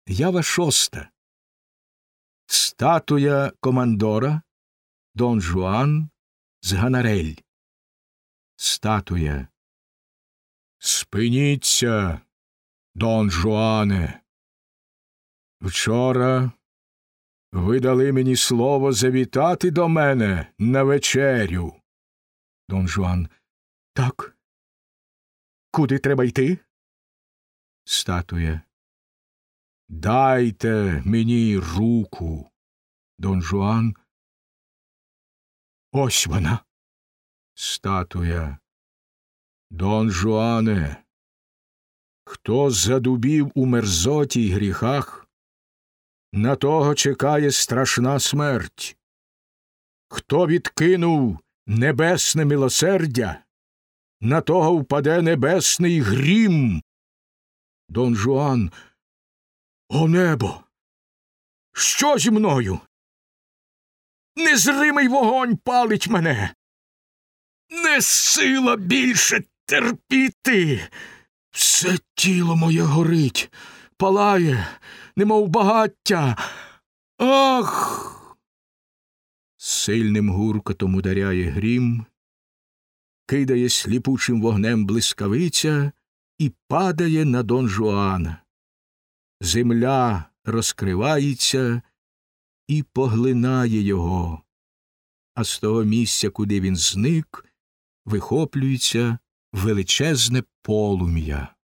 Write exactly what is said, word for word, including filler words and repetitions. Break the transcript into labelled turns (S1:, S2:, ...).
S1: Ява шоста. Статуя командора Дон Жуан з Ганарель. Статуя. Спиніться, Дон Жуане. Вчора ви дали мені слово завітати до мене на вечерю. Дон Жуан. Так. Куди треба йти? Статуя. Дайте мені руку. Дон Жуан. Ось вона. Статуя. Дон Жуане, хто задубів у мерзоті й гріхах, на того чекає страшна смерть. Хто відкинув небесне милосердя, на того впаде небесний грім. Дон Жуан. О небо! Що зі мною? Незримий вогонь палить мене. Не сила більше терпіти. Все тіло моє горить, палає, немов багаття. Ах! Сильним гуркотом ударяє грім, кидає сліпучим вогнем блискавиця і падає на Дон Жуана. Земля розкривається і поглинає його, а з того місця, куди він зник, вихоплюється величезне полум'я.